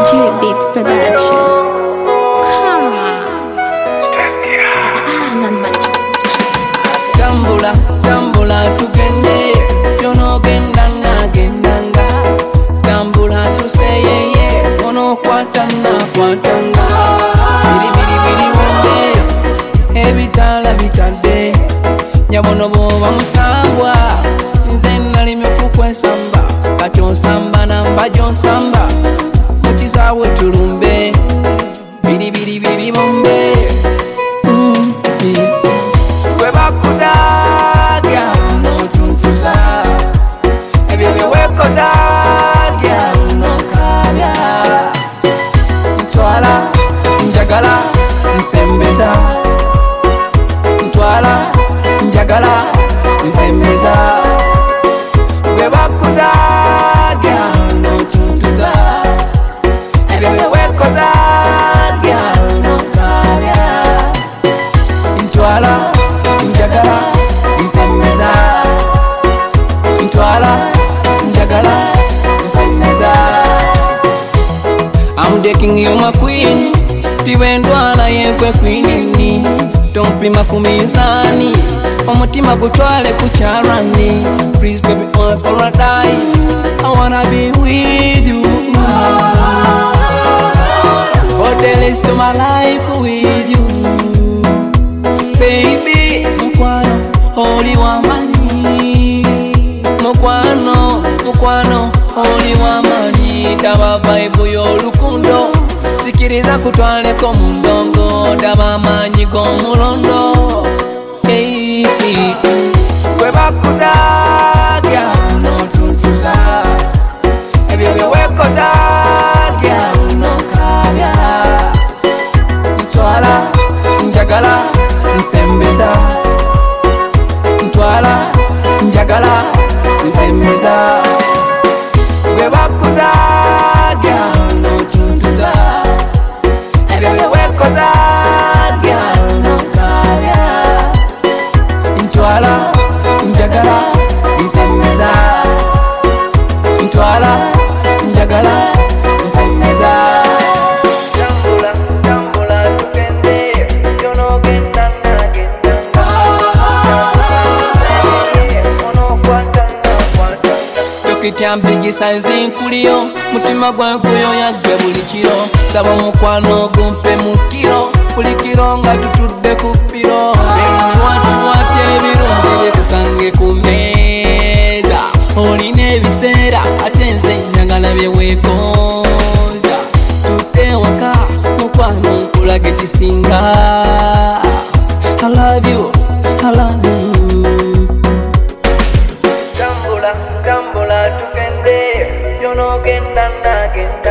J Beats Production. Come on. Island Management. Tambula, tambula tugende, yono genda na gendanga. Tambula tuseyeye, ono kwatana kwatanga. Biri biri biri wonde, ebitala bitadde. Nyabono boba musambwa, nze nali mekukwesamba. Kacho samba namba jo samba, mukizawe tulumbe. Biri biri biri bombe. Webakuzaga notuntuza, ebyo byewekozaga nokabya. Ntwala, njagala, nsembeza. Ntwala, njagala, nsembeza. Webakuzaga notuntuza, ebyo byewekozaga nokabya. Ntwala, njagala, nsembeza. Ntwala, njagala, nsembeza. I'm the king, you my queen. Tiwendwala yekwe queenini. Tompima kumizani, omutima gutwale kucharani. Please baby on paradise, I wanna be with you. For the rest of my life with you. Baby, mukwano, holy wamani. Mukwano, holy wamani. Daba vibe y'olukundo, zikiriza kutwaleko mundongo. Daba amanyi g'omulondo. Hey, hey. Webakuzaga notuntuza, ebyo byewekozaga nokabya. Ntwala, njagala, nsembeza. Ntwala, njagala, nsembeza. Webakuzaga notuntuza, ebyo byewekozaga nokabya. Ntwala, njagala, nsembeza. Ntwala, njagala, nsembeza. Tambula, tambula tugende, yono genda na gendanga. Ono kwatana kwatanga. Dokita mpigisa nzinkuliyo, mutima gwankuyo yagwe buli kiro. Saba mukwano gumpe mu kiro, buli kiro nga tutudde ku piro. Wati ebirungi byetusange ku mmeeza. Olina ebiseera ate nze njagala byeweekooza. Tutte waka mukwano nkulage ekisinga. I love you, I love you. Tambula, tambula tugende, yono genda na genda.